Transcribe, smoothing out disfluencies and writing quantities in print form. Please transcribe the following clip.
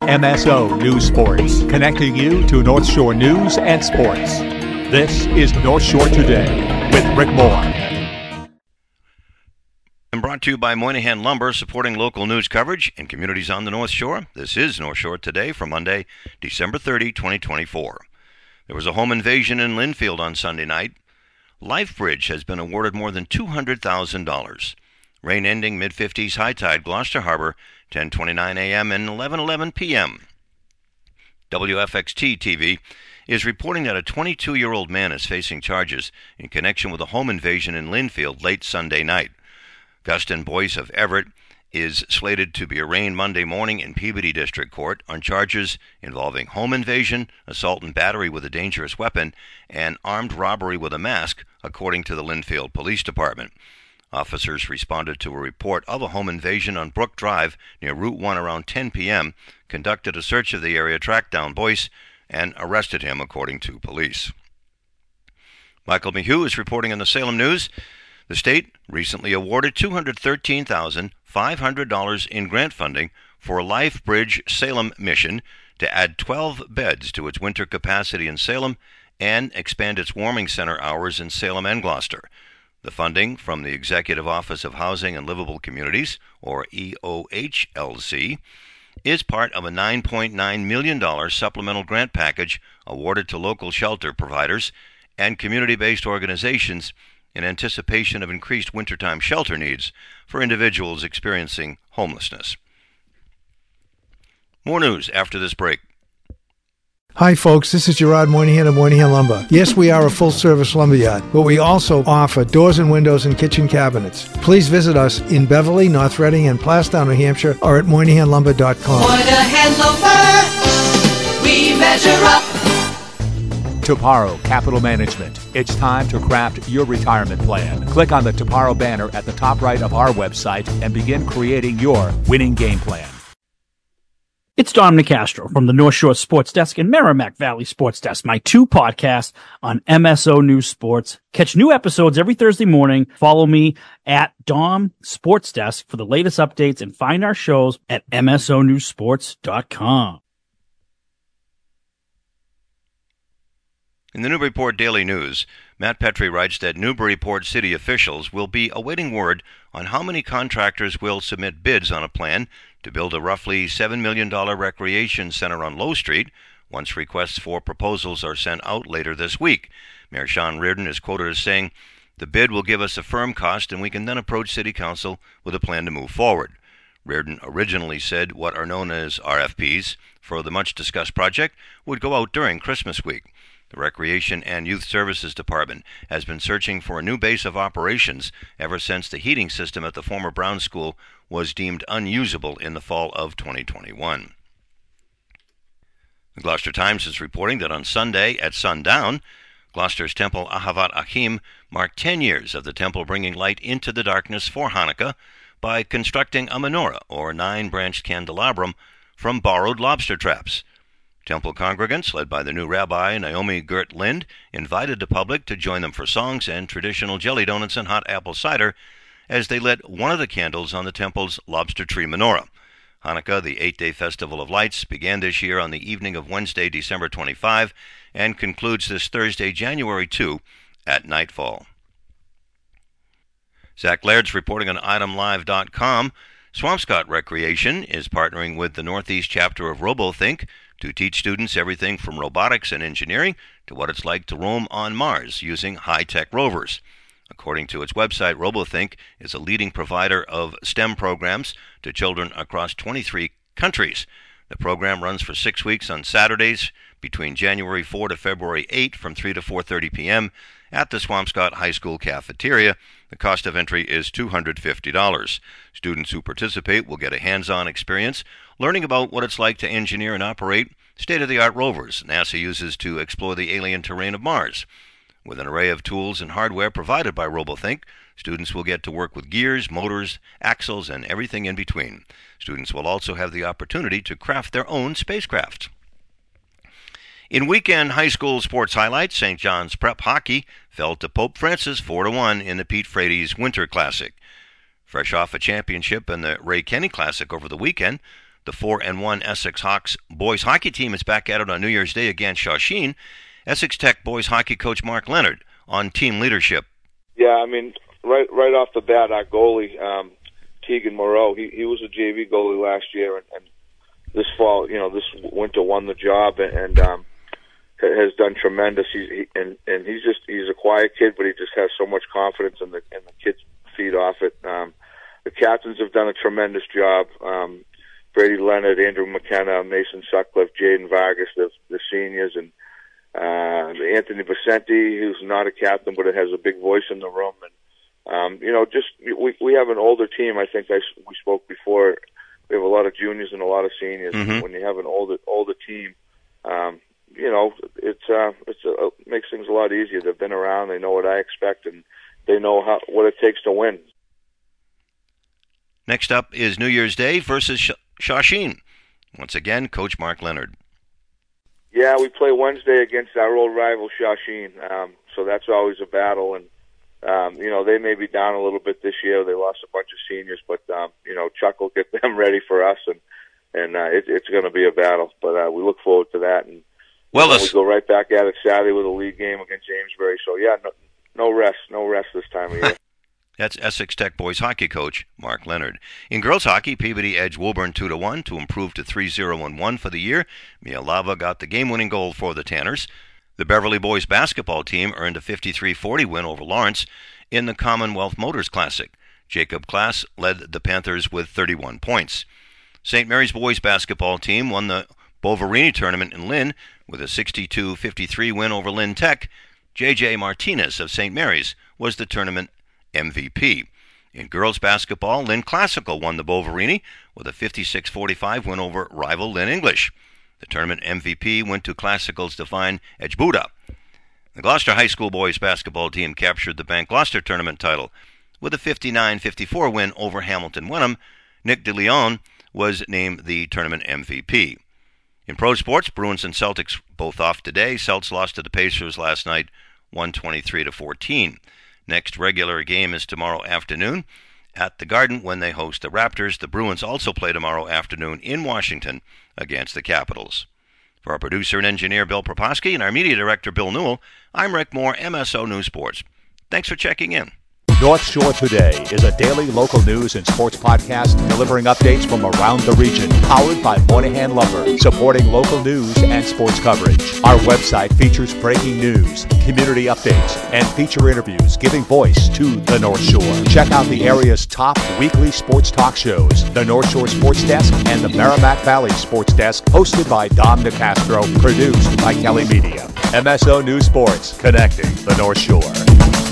MSO News Sports, connecting you to North Shore news and sports. This is North Shore Today with Rick Moore. And brought to you by Moynihan Lumber, supporting local news coverage in communities on the North Shore. This is North Shore Today for Monday, December 30, 2024. There was a home invasion in Linfield on Sunday night. LifeBridge has been awarded more than $200,000. Rain ending mid-50s high tide, Gloucester Harbor, 10:29 a.m. and 11:11 p.m. WFXT TV is reporting that a 22-year-old man is facing charges in connection with a home invasion in Linfield late Sunday night. Gustin Boyce of Everett is slated to be arraigned Monday morning in Peabody District Court on charges involving home invasion, assault and battery with a dangerous weapon, and armed robbery with a mask, according to the Linfield Police Department. Officers responded to a report of a home invasion on Brook Drive near Route 1 around 10 p.m., conducted a search of the area, tracked down Boyce, and arrested him, according to police. Michael Mayhew is reporting on the Salem News. The state recently awarded $213,500 in grant funding for a LifeBridge Salem mission to add 12 beds to its winter capacity in Salem and expand its warming center hours in Salem and Gloucester. The funding from the Executive Office of Housing and Livable Communities, or EOHLC, is part of a $9.9 million supplemental grant package awarded to local shelter providers and community-based organizations in anticipation of increased wintertime shelter needs for individuals experiencing homelessness. More news after this break. Hi folks, this is Gerard Moynihan of Moynihan Lumber. Yes, we are a full-service lumberyard, but we also offer doors and windows and kitchen cabinets. Please visit us in Beverly, North Reading, and Plastown, New Hampshire, or at MoynihanLumber.com. Moynihan Lumber, we measure up. Toparo Capital Management. It's time to craft your retirement plan. Click on the Toparo banner at the top right of our website and begin creating your winning game plan. It's Dom Nicastro from the North Shore Sports Desk and Merrimack Valley Sports Desk, my two podcasts on MSO News Sports. Catch new episodes every Thursday morning. Follow me at Dom Sports Desk for the latest updates and find our shows at msonewsports.com. In the Newburyport Daily News, Matt Petrie writes that Newburyport city officials will be awaiting word on how many contractors will submit bids on a plan to build a roughly $7 million recreation center on Low Street once requests for proposals are sent out later this week. Mayor Sean Reardon is quoted as saying, "The bid will give us a firm cost and we can then approach City Council with a plan to move forward." Reardon originally said what are known as RFPs for the much-discussed project would go out during Christmas week. The Recreation and Youth Services Department has been searching for a new base of operations ever since the heating system at the former Brown School was deemed unusable in the fall of 2021. The Gloucester Times is reporting that on Sunday at sundown, Gloucester's Temple Ahavat Achim marked 10 years of the temple bringing light into the darkness for Hanukkah by constructing a menorah, or 9-branched candelabrum, from borrowed lobster traps. Temple congregants, led by the new rabbi Naomi Gert Lind, invited the public to join them for songs and traditional jelly donuts and hot apple cider as they lit one of the candles on the temple's lobster tree menorah. Hanukkah, the 8-day festival of lights, began this year on the evening of Wednesday, December 25, and concludes this Thursday, January 2, at nightfall. Zach Laird's reporting on ItemLive.com. Swampscott Recreation is partnering with the Northeast chapter of RoboThink to teach students everything from robotics and engineering to what it's like to roam on Mars using high-tech rovers. According to its website, RoboThink is a leading provider of STEM programs to children across 23 countries. The program runs for 6 weeks on Saturdays between January 4 to February 8 from 3 to 4:30 p.m. at the Swampscott High School cafeteria. The cost of entry is $250. Students who participate will get a hands-on experience learning about what it's like to engineer and operate state-of-the-art rovers NASA uses to explore the alien terrain of Mars. With an array of tools and hardware provided by RoboThink, students will get to work with gears, motors, axles, and everything in between. Students will also have the opportunity to craft their own spacecraft. In weekend high school sports highlights, St. John's Prep Hockey fell to Pope Francis 4-1 in the Pete Frates Winter Classic. Fresh off a championship in the Ray Kenny Classic over the weekend, The 4-1 Essex Hawks boys hockey team is back at it on New Year's Day against Shawsheen. Essex Tech boys hockey coach Mark Leonard on team leadership. Yeah, I mean, right off the bat, our goalie, Tegan Moreau, he was a JV goalie last year, and this fall, this winter won the job and has done tremendous. He's a quiet kid, but he just has so much confidence, and the kids feed off it. The captains have done a tremendous job. Brady Leonard, Andrew McKenna, Mason Sutcliffe, Jaden Vargas, the seniors, and Anthony Vicente, who's not a captain but has a big voice in the room. And we have an older team. I think we spoke before. We have a lot of juniors and a lot of seniors. Mm-hmm. When you have an older team, it makes things a lot easier. They've been around. They know what I expect, and they know what it takes to win. Next up is New Year's Day versus Shawsheen. Once again, Coach Mark Leonard. Yeah, we play Wednesday against our old rival Shawsheen, so that's always a battle. And they may be down a little bit this year. They lost a bunch of seniors, but Chuck will get them ready for us, and it's going to be a battle. But we look forward to that. And we go right back at it Saturday with a league game against Amesbury. So yeah, no rest this time of year. That's Essex Tech boys hockey coach Mark Leonard. In girls hockey, Peabody edged Woburn 2-1 to improve to 3-0-1 for the year. Mia Lava got the game-winning goal for the Tanners. The Beverly boys basketball team earned a 53-40 win over Lawrence in the Commonwealth Motors Classic. Jacob Klass led the Panthers with 31 points. St. Mary's boys basketball team won the Bovarini tournament in Lynn with a 62-53 win over Lynn Tech. J.J. Martinez of St. Mary's was the tournament MVP. In girls basketball, Lynn Classical won the Bovarini with a 56-45 win over rival Lynn English. The tournament MVP went to Classical's Define Ejbuda. The Gloucester High School boys basketball team captured the Bank Gloucester tournament title with a 59-54 win over Hamilton Wenham. Nick DeLeon was named the tournament MVP. In pro sports, Bruins and Celtics both off today. Celts lost to the Pacers last night, 123-14. Next regular game is tomorrow afternoon at the Garden when they host the Raptors. The Bruins also play tomorrow afternoon in Washington against the Capitals. For our producer and engineer Bill Proposki and our media director Bill Newell, I'm Rick Moore, MSO News Sports. Thanks for checking in. North Shore Today is a daily local news and sports podcast delivering updates from around the region, powered by Moynihan Lumber, supporting local news and sports coverage. Our website features breaking news, community updates, and feature interviews giving voice to the North Shore. Check out the area's top weekly sports talk shows, the North Shore Sports Desk and the Merrimack Valley Sports Desk, hosted by Dom DeCastro, produced by Kelly Media. MSO News Sports, connecting the North Shore.